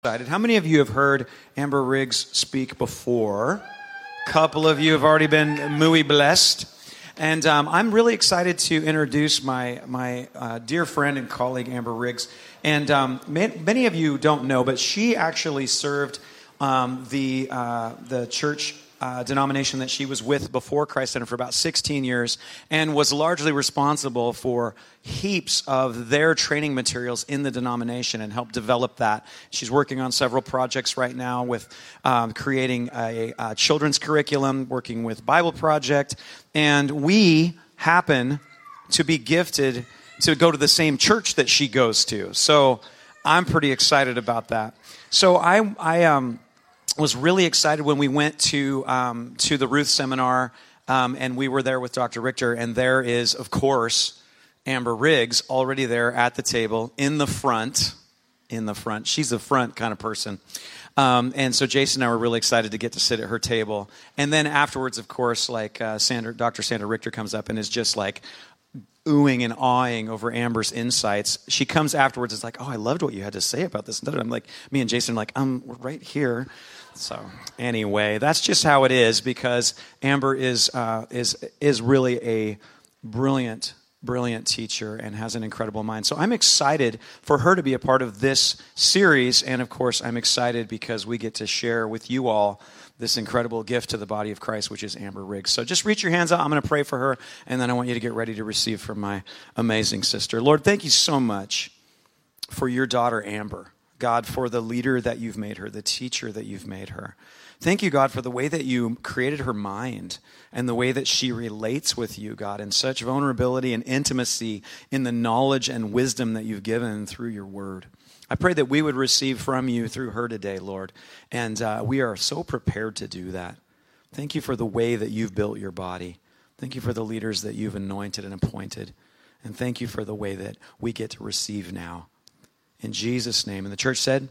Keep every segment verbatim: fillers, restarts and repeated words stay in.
How many of you have heard Amber Riggs speak before? A couple of you have already been muy blessed. And um, I'm really excited to introduce my my uh, dear friend and colleague, Amber Riggs. And um, may, many of you don't know, but she actually served um, the uh, the church uh, denomination that she was with before Christ Center for about sixteen years, and was largely responsible for heaps of their training materials in the denomination and helped develop that. She's working on several projects right now with um, creating a, a children's curriculum, working with Bible Project, and we happen to be gifted to go to the same church that she goes to. So I'm pretty excited about that. So I, I um, was really excited when we went to um, to the Ruth seminar, um, and we were there with Doctor Richter, and there is, of course, Amber Riggs already there at the table in the front. In the front. She's a front kind of person. Um, and so Jason and I were really excited to get to sit at her table. And then afterwards, of course, like uh, Sandra, Doctor Sandra Richter comes up and is just like oohing and awing over Amber's insights. She comes afterwards and is like, oh, I loved what you had to say about this. And I'm like, me and Jason are like, um, we're right here. So anyway, that's just how it is, because Amber is uh, is is really a brilliant brilliant teacher and has an incredible mind. So I'm excited for her to be a part of this series. And of course, I'm excited because we get to share with you all this incredible gift to the body of Christ, which is Amber Riggs. So just reach your hands out. I'm going to pray for her, and then I want you to get ready to receive from my amazing sister. Lord, thank you so much for your daughter, Amber. God, for the leader that you've made her, the teacher that you've made her. Thank you, God, for the way that you created her mind and the way that she relates with you, God, in such vulnerability and intimacy in the knowledge and wisdom that you've given through your word. I pray that we would receive from you through her today, Lord, and uh, we are so prepared to do that. Thank you for the way that you've built your body. Thank you for the leaders that you've anointed and appointed, and thank you for the way that we get to receive now. In Jesus' name. And the church said,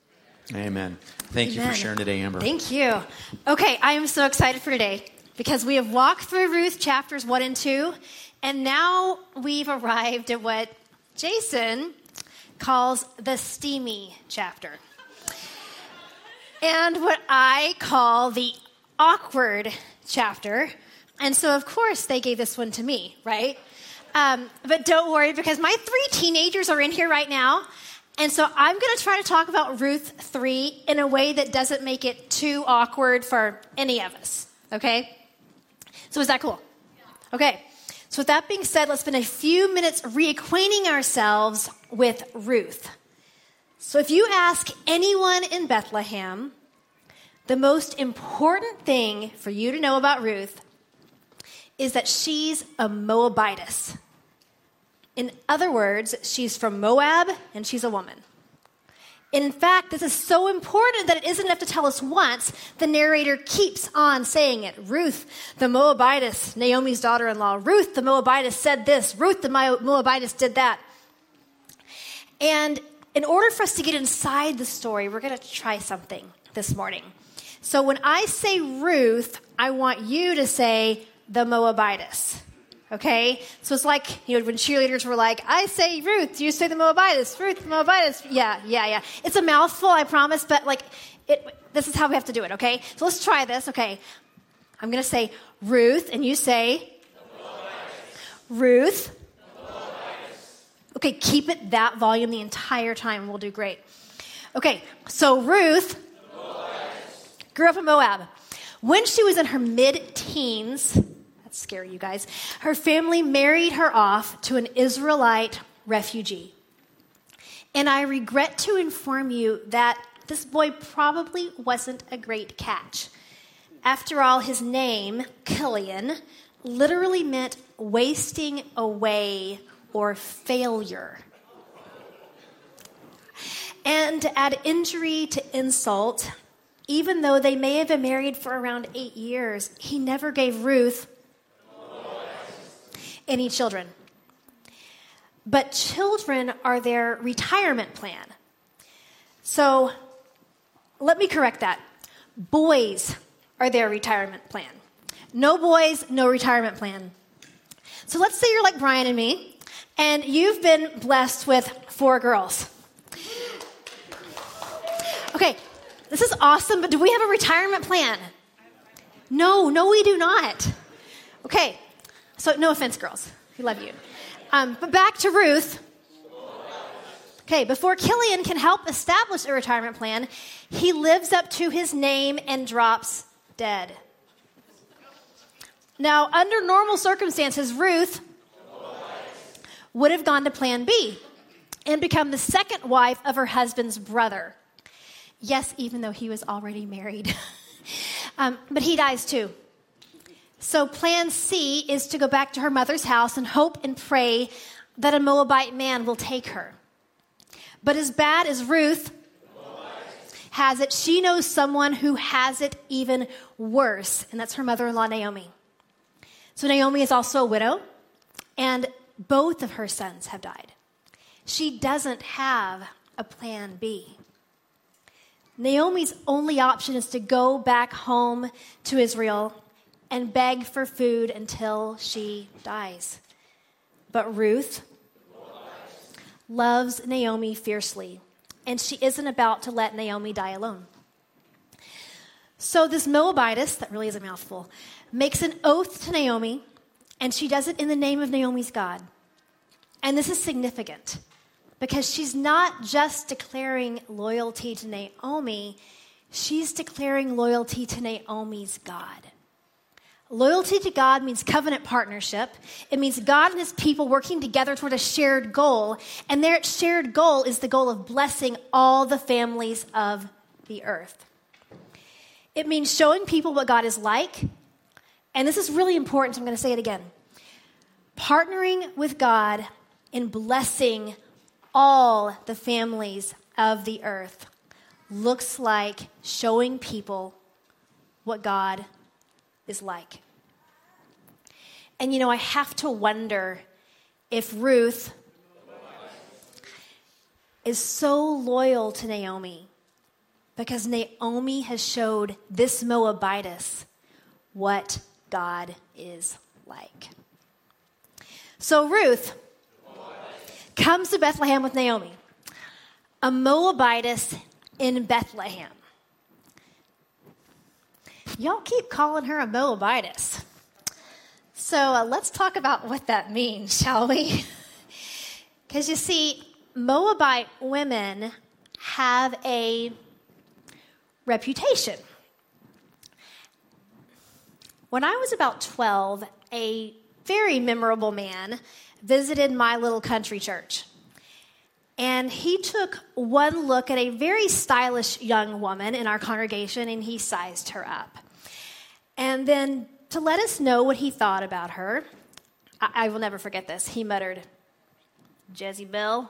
amen. Thank Amen. you for sharing today, Amber. Thank you. Okay, I am so excited for today because we have walked through Ruth chapters one and two, and now we've arrived at what Jason calls the steamy chapter. And what I call the awkward chapter. And so, of course, they gave this one to me, right? Um, but don't worry, because my three teenagers are in here right now. And so I'm going to try to talk about Ruth three in a way that doesn't make it too awkward for any of us, okay? So is that cool? Okay. So with that being said, let's spend a few minutes reacquainting ourselves with Ruth. So if you ask anyone in Bethlehem, the most important thing for you to know about Ruth is that she's a Moabitess. In other words, she's from Moab, and she's a woman. In fact, this is so important that it isn't enough to tell us once. The narrator keeps on saying it. Ruth, the Moabitess, Naomi's daughter-in-law. Ruth, the Moabitess, said this. Ruth, the Moabitess, did that. And in order for us to get inside the story, we're going to try something this morning. So when I say Ruth, I want you to say the Moabitess. Okay? So it's like, you know, when cheerleaders were like, I say Ruth, you say the Moabitess. Ruth, the Moabitess. Yeah, yeah, yeah. It's a mouthful, I promise, but like, it. This is how we have to do it, okay? So let's try this, okay? I'm going to say Ruth, and you say Ruth. Okay, keep it that volume the entire time, and we'll do great. Okay, so Ruth grew up in Moab. When she was in her mid-teens, scary, you guys, her family married her off to an Israelite refugee. And I regret to inform you that this boy probably wasn't a great catch. After all, his name, Killian, literally meant wasting away or failure. And to add injury to insult, even though they may have been married for around eight years, he never gave Ruth any children. But children are their retirement plan. So let me correct that. Boys are their retirement plan. No boys, no retirement plan. So let's say you're like Brian and me, and you've been blessed with four girls. Okay, this is awesome, but do we have a retirement plan? No, no, we do not. Okay, so no offense, girls. We love you. Um, but back to Ruth. Okay, before Killian can help establish a retirement plan, he lives up to his name and drops dead. Now, under normal circumstances, Ruth would have gone to plan B and become the second wife of her husband's brother. Yes, even though he was already married. um, but he dies too. So plan C is to go back to her mother's house and hope and pray that a Moabite man will take her. But as bad as Ruth has it, she knows someone who has it even worse, and that's her mother-in-law, Naomi. So Naomi is also a widow, and both of her sons have died. She doesn't have a plan B. Naomi's only option is to go back home to Israel and beg for food until she dies. But Ruth loves Naomi fiercely, and she isn't about to let Naomi die alone. So this Moabitess, that really is a mouthful, makes an oath to Naomi, and she does it in the name of Naomi's God. And this is significant because she's not just declaring loyalty to Naomi, she's declaring loyalty to Naomi's God. Loyalty to God means covenant partnership. It means God and his people working together toward a shared goal. And their shared goal is the goal of blessing all the families of the earth. It means showing people what God is like. And this is really important, so I'm going to say it again. Partnering with God in blessing all the families of the earth looks like showing people what God is like. And you know, I have to wonder if Ruth is so loyal to Naomi because Naomi has showed this Moabitess what God is like. So Ruth comes to Bethlehem with Naomi, a Moabitess in Bethlehem. Y'all keep calling her a Moabitess. So uh, let's talk about what that means, shall we? Because you see, Moabite women have a reputation. When I was about twelve, a very memorable man visited my little country church. And he took one look at a very stylish young woman in our congregation, and he sized her up. And then to let us know what he thought about her, I, I will never forget this. He muttered, Jezebel.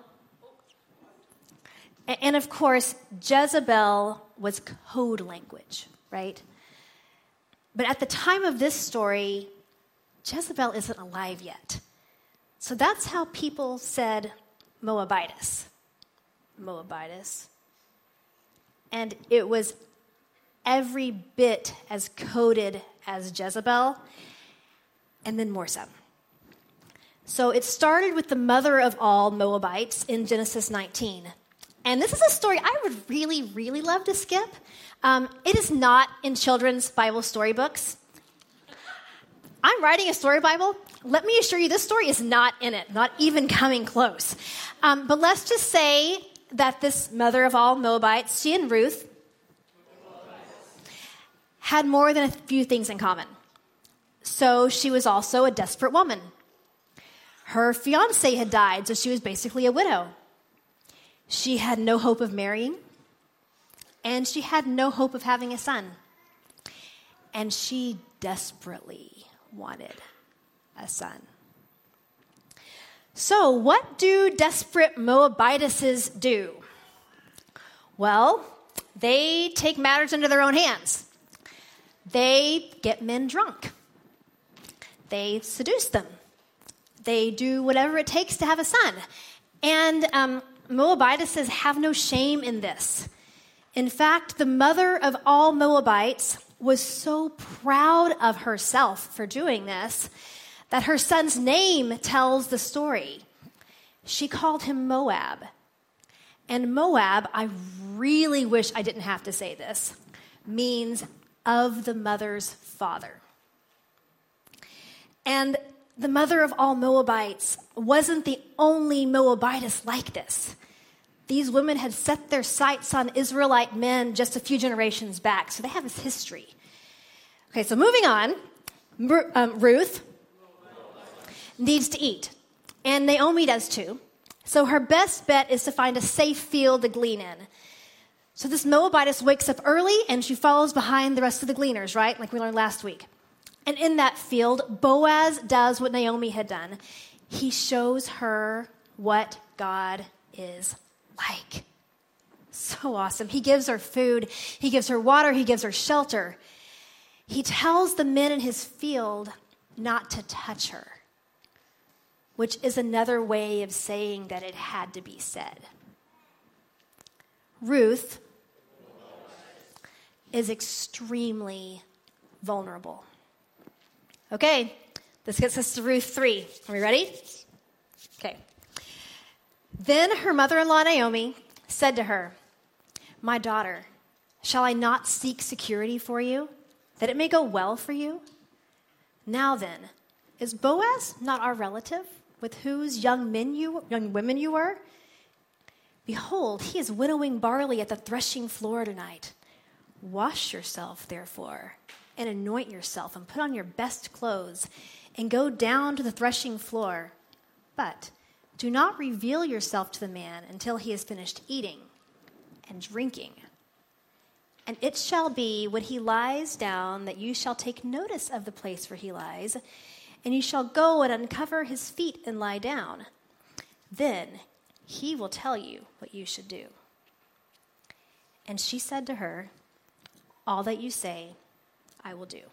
And, and of course, Jezebel was code language, right? But at the time of this story, Jezebel isn't alive yet. So that's how people said Moabitess. Moabitess. And it was every bit as coded as Jezebel, and then more so. So it started with the mother of all Moabites in Genesis nineteen. And this is a story I would really, really love to skip. Um, it is not in children's Bible storybooks. I'm writing a story Bible. Let me assure you, this story is not in it, not even coming close. Um, but let's just say that this mother of all Moabites, she and Ruth, had more than a few things in common. So she was also a desperate woman. Her fiancé had died, so she was basically a widow. She had no hope of marrying, and she had no hope of having a son. And she desperately wanted a son. So what do desperate Moabitesses do? Well, they take matters into their own hands. They get men drunk. They seduce them. They do whatever it takes to have a son. And um, Moabitesses have no shame in this. In fact, the mother of all Moabites was so proud of herself for doing this that her son's name tells the story. She called him Moab. And Moab, I really wish I didn't have to say this, means of the mother's father. And the mother of all Moabites wasn't the only Moabitess like this. These women had set their sights on Israelite men just a few generations back, so they have this history. Okay, so moving on, um, Ruth needs to eat, and Naomi does too. So her best bet is to find a safe field to glean in. So this Moabitess wakes up early, and she follows behind the rest of the gleaners, right? Like we learned last week. And in that field, Boaz does what Naomi had done. He shows her what God is like. So awesome. He gives her food. He gives her water. He gives her shelter. He tells the men in his field not to touch her, which is another way of saying that it had to be said. Ruth is extremely vulnerable. Okay, this gets us to Ruth three. Are we ready? Okay. Then her mother-in-law Naomi said to her, "My daughter, shall I not seek security for you, that it may go well for you? Now then, is Boaz not our relative, with whose young men you, young women you were? Behold, he is winnowing barley at the threshing floor tonight. Wash yourself, therefore, and anoint yourself, and put on your best clothes, and go down to the threshing floor. But do not reveal yourself to the man until he has finished eating and drinking. And it shall be when he lies down that you shall take notice of the place where he lies, and you shall go and uncover his feet and lie down. Then he will tell you what you should do." And she said to her, "All that you say, I will do."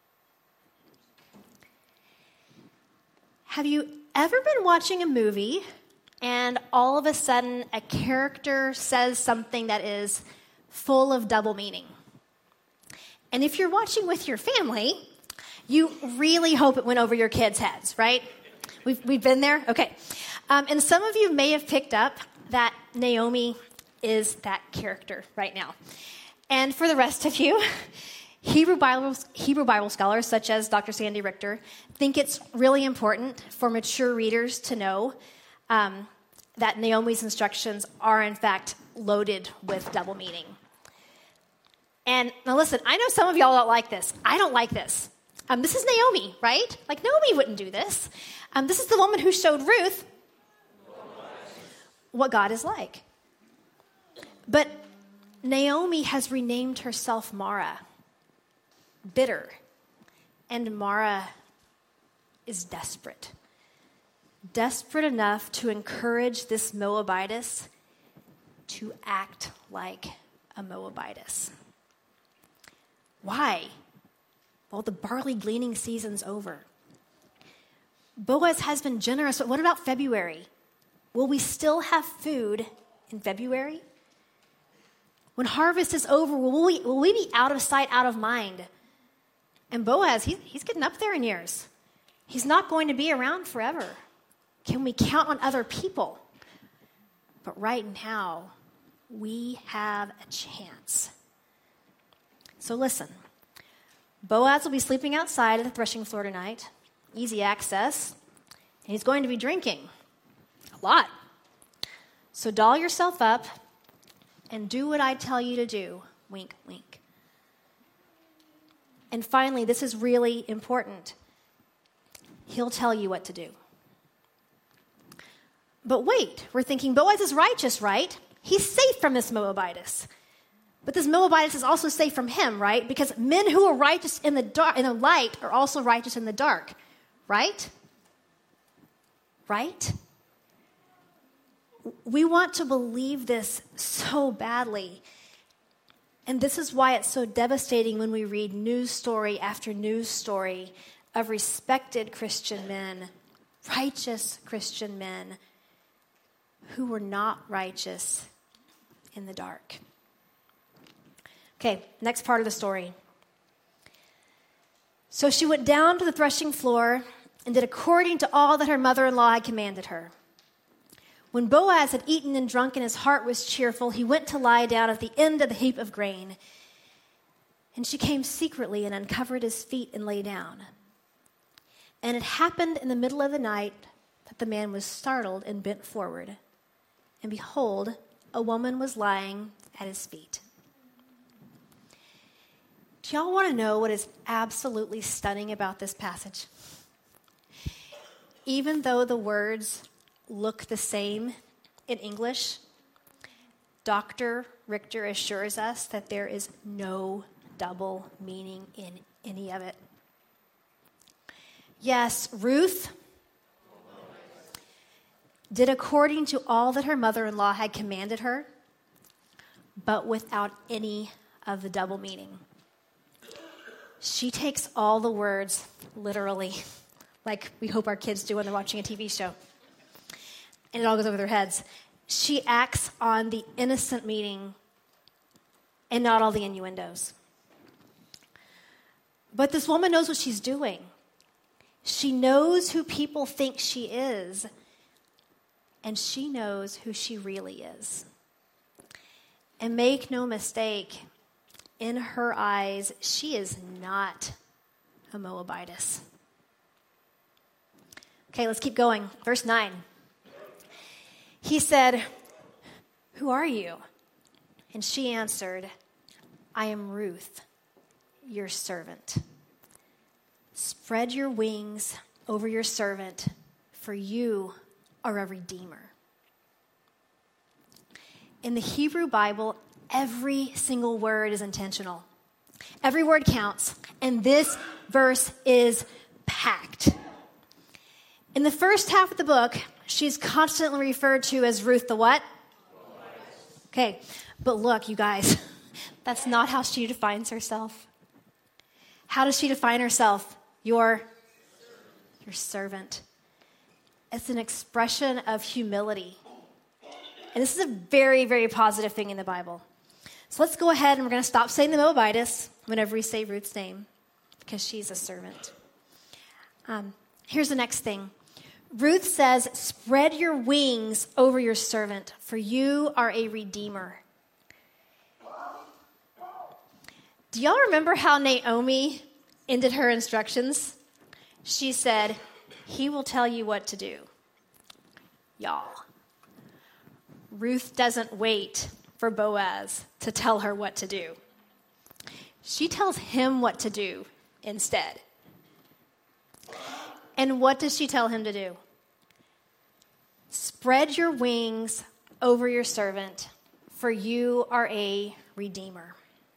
Have you ever been watching a movie and all of a sudden a character says something that is full of double meaning? And if you're watching with your family, you really hope it went over your kids' heads, right? We've, we've been there? Okay. Um, and some of you may have picked up that Naomi is that character right now. And for the rest of you, Hebrew Bible, Hebrew Bible scholars, such as Doctor Sandy Richter, think it's really important for mature readers to know um, that Naomi's instructions are, in fact, loaded with double meaning. And now listen, I know some of y'all don't like this. I don't like this. Um, this is Naomi, right? Like, Naomi wouldn't do this. Um, this is the woman who showed Ruth what God is like. But Naomi has renamed herself Mara, bitter. And Mara is desperate. Desperate enough to encourage this Moabitess to act like a Moabitess. Why? Well, the barley gleaning season's over. Boaz has been generous, but what about February? Will we still have food in February? When harvest is over, will we, will we be out of sight, out of mind? And Boaz, he, he's getting up there in years. He's not going to be around forever. Can we count on other people? But right now, we have a chance. So listen, Boaz will be sleeping outside at the threshing floor tonight, easy access, and he's going to be drinking a lot. So doll yourself up and do what I tell you to do. Wink, wink. And finally, this is really important. He'll tell you what to do. But wait, we're thinking Boaz is righteous, right? He's safe from this Moabitess. But this Moabitess is also safe from him, right? Because men who are righteous in the dark, in the light, are also righteous in the dark, right? Right? We want to believe this so badly. And this is why it's so devastating when we read news story after news story of respected Christian men, righteous Christian men, who were not righteous in the dark. Okay, next part of the story. So she went down to the threshing floor and did according to all that her mother-in-law had commanded her. When Boaz had eaten and drunk and his heart was cheerful, he went to lie down at the end of the heap of grain. And she came secretly and uncovered his feet and lay down. And it happened in the middle of the night that the man was startled and bent forward. And behold, a woman was lying at his feet. Do y'all want to know what is absolutely stunning about this passage? Even though the words look the same in English, Doctor Richter assures us that there is no double meaning in any of it. Yes, Ruth did according to all that her mother-in-law had commanded her, but without any of the double meaning. She takes all the words literally, like we hope our kids do when they're watching a T V show. And it all goes over their heads. She acts on the innocent meaning and not all the innuendos. But this woman knows what she's doing. She knows who people think she is, and she knows who she really is. And make no mistake, in her eyes, she is not a Moabitess. Okay, let's keep going. Verse nine. He said, "Who are you?" And she answered, "I am Ruth, your servant. Spread your wings over your servant, for you are a redeemer." In the Hebrew Bible, every single word is intentional. Every word counts, and this verse is packed. In the first half of the book, she's constantly referred to as Ruth the what? Okay, but look, you guys, that's not how she defines herself. How does she define herself? Your, your servant. It's an expression of humility. And this is a very, very positive thing in the Bible. So let's go ahead and we're going to stop saying the Moabitess whenever we say Ruth's name, because she's a servant. Um, here's the next thing. Ruth says, "Spread your wings over your servant, for you are a redeemer." Do y'all remember how Naomi ended her instructions? She said, "He will tell you what to do." Y'all, Ruth doesn't wait for Boaz to tell her what to do. She tells him what to do instead. And what does she tell him to do? "Spread your wings over your servant, for you are a redeemer."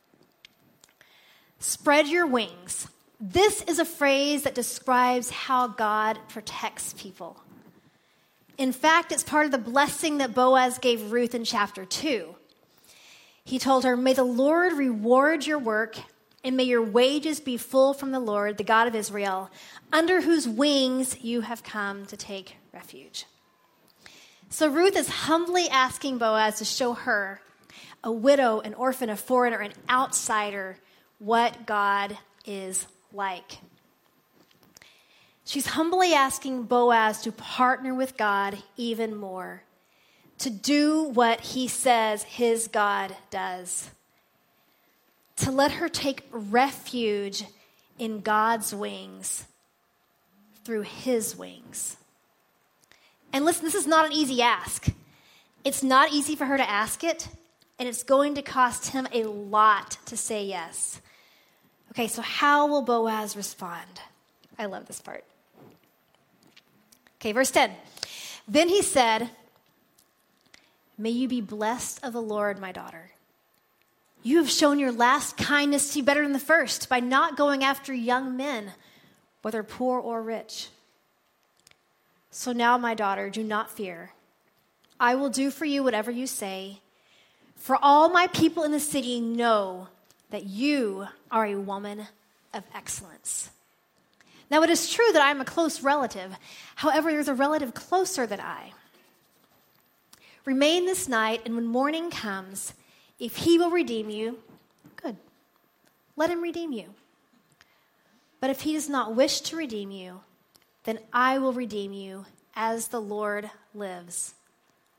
Spread your wings. This is a phrase that describes how God protects people. In fact, it's part of the blessing that Boaz gave Ruth in chapter two. He told her, "May the Lord reward your work, and may your wages be full from the Lord, the God of Israel, under whose wings you have come to take refuge." So Ruth is humbly asking Boaz to show her, a widow, an orphan, a foreigner, an outsider, what God is like. She's humbly asking Boaz to partner with God even more, to do what he says his God does, to let her take refuge in God's wings through his wings. And listen, this is not an easy ask. It's not easy for her to ask it, and it's going to cost him a lot to say yes. Okay, so how will Boaz respond? I love this part. Okay, verse ten. Then he said, "May you be blessed of the Lord, my daughter. You have shown your last kindness to you better than the first by not going after young men, whether poor or rich. So now, my daughter, do not fear. I will do for you whatever you say, for all my people in the city know that you are a woman of excellence." Now, it is true that I am a close relative. However, there's a relative closer than I. Remain this night, and when morning comes, if he will redeem you, good. Let him redeem you. But if he does not wish to redeem you, then I will redeem you as the Lord lives.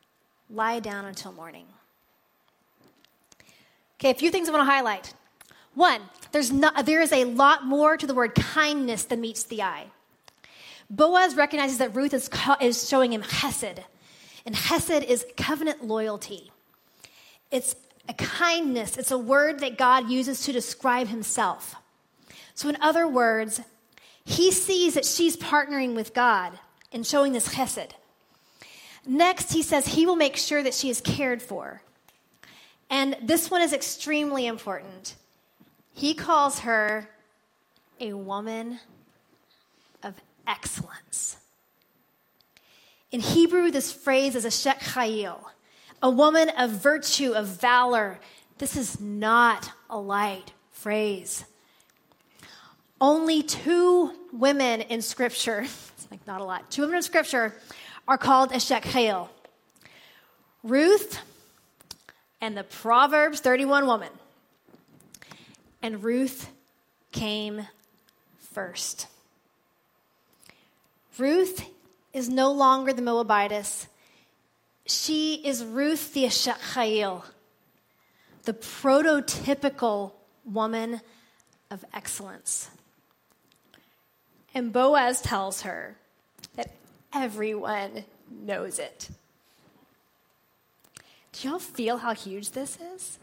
lie down until morning. Okay, a few things I want to highlight. One, there's not, there is a lot more to the word kindness than meets the eye. Boaz recognizes that Ruth is, is showing him chesed. And chesed is covenant loyalty. It's a kindness. It's a word that God uses to describe himself. So in other words, he sees that she's partnering with God and showing this chesed. Next, he says he will make sure that she is cared for. And this one is extremely important. He calls her a woman of excellence. In Hebrew, this phrase is a shet chayil, a woman of virtue, of valor. This is not a light phrase. Only two women in Scripture, it's like not a lot, two women in Scripture are called a shet chayil. Ruth and the Proverbs thirty-one woman. And Ruth came first. Ruth is no longer the Moabitess. She is Ruth the Eshet Chayil, the prototypical woman of excellence. And Boaz tells her that everyone knows it. Do y'all feel how huge this is?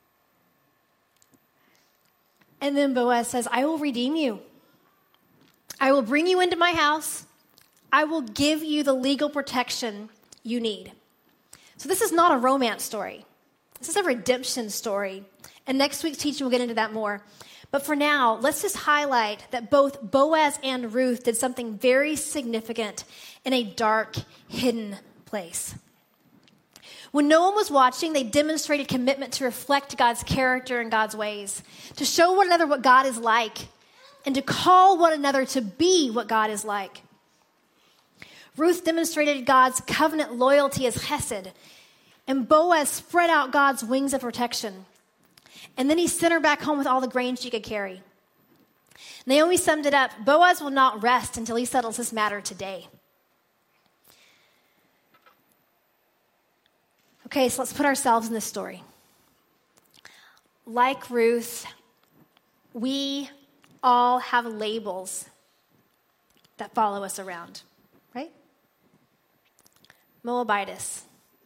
And then Boaz says, I will redeem you. I will bring you into my house. I will give you the legal protection you need. So this is not a romance story. This is a redemption story. And next week's teaching will get into that more. But for now, let's just highlight that both Boaz and Ruth did something very significant in a dark, hidden place. When no one was watching, they demonstrated commitment to reflect God's character and God's ways, to show one another what God is like, and to call one another to be what God is like. Ruth demonstrated God's covenant loyalty as chesed, and Boaz spread out God's wings of protection. And then he sent her back home with all the grain she could carry. Naomi summed it up, Boaz will not rest until he settles this matter today. Okay, so let's put ourselves in this story. Like Ruth, we all have labels that follow us around, right? Moabitess,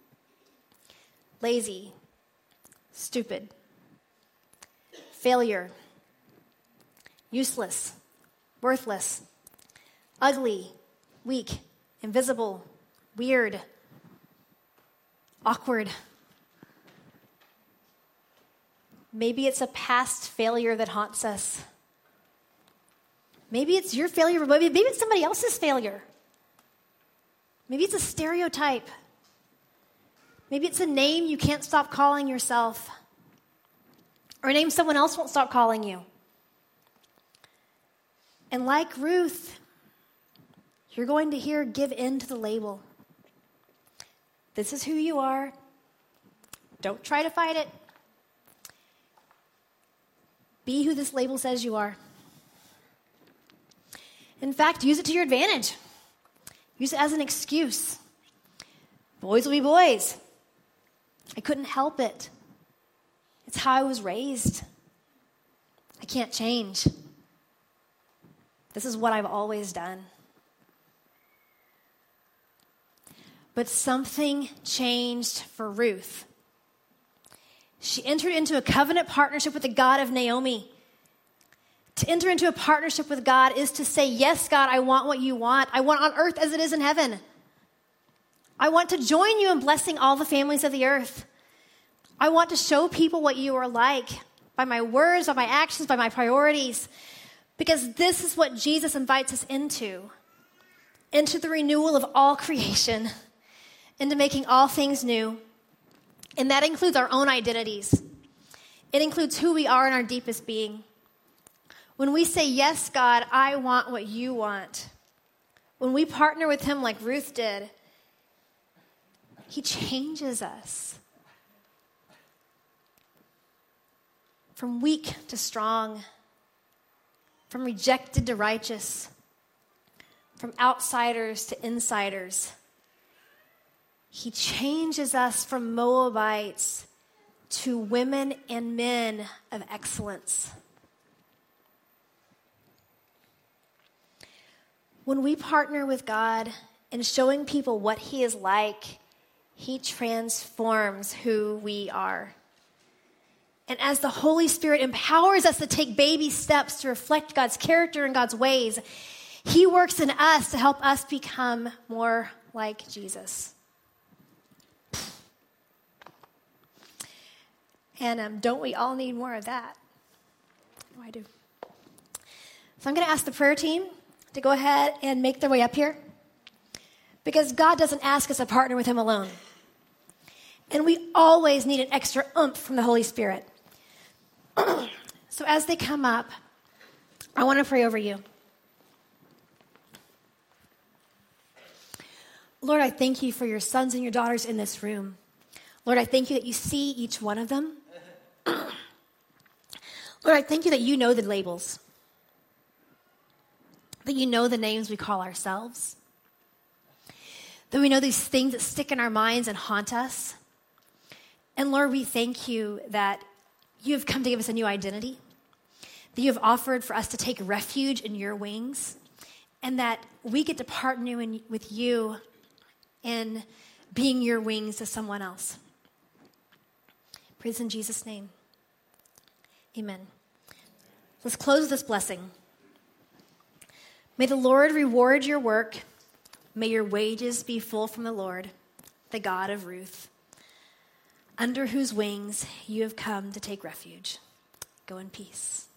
lazy, stupid, failure, useless, worthless, ugly, weak, invisible, weird, awkward. Maybe it's a past failure that haunts us. Maybe it's your failure, but maybe, maybe it's somebody else's failure. Maybe it's a stereotype. Maybe it's a name you can't stop calling yourself, or a name someone else won't stop calling you. And like Ruth, you're going to hear give in to the label. This is who you are. Don't try to fight it. Be who this label says you are. In fact, use it to your advantage. Use it as an excuse. Boys will be boys. I couldn't help it. It's how I was raised. I can't change. This is what I've always done. But something changed for Ruth. She entered into a covenant partnership with the God of Naomi. To enter into a partnership with God is to say, yes, God, I want what you want. I want on earth as it is in heaven. I want to join you in blessing all the families of the earth. I want to show people what you are like by my words, by my actions, by my priorities. Because this is what Jesus invites us into. Into the renewal of all creation. Into making all things new. And that includes our own identities. It includes who we are in our deepest being. When we say, yes, God, I want what you want. When we partner with him like Ruth did, he changes us. From weak to strong. From rejected to righteous. From outsiders to insiders. He changes us from Moabites to women and men of excellence. When we partner with God in showing people what he is like, he transforms who we are. And as the Holy Spirit empowers us to take baby steps to reflect God's character and God's ways, he works in us to help us become more like Jesus. And um, don't we all need more of that? Oh, I do. So I'm going to ask the prayer team to go ahead and make their way up here, because God doesn't ask us to partner with him alone. And we always need an extra oomph from the Holy Spirit. So as they come up, I want to pray over you. Lord, I thank you for your sons and your daughters in this room. Lord, I thank you that you see each one of them. Lord, I thank you that you know the labels, that you know the names we call ourselves, that we know these things that stick in our minds and haunt us. And Lord, we thank you that you have come to give us a new identity, that you have offered for us to take refuge in your wings, and that we get to partner in, with you in being your wings to someone else. Praise in Jesus' name. Amen. Let's close this blessing. May the Lord reward your work. May your wages be full from the Lord, the God of Ruth, under whose wings you have come to take refuge. Go in peace.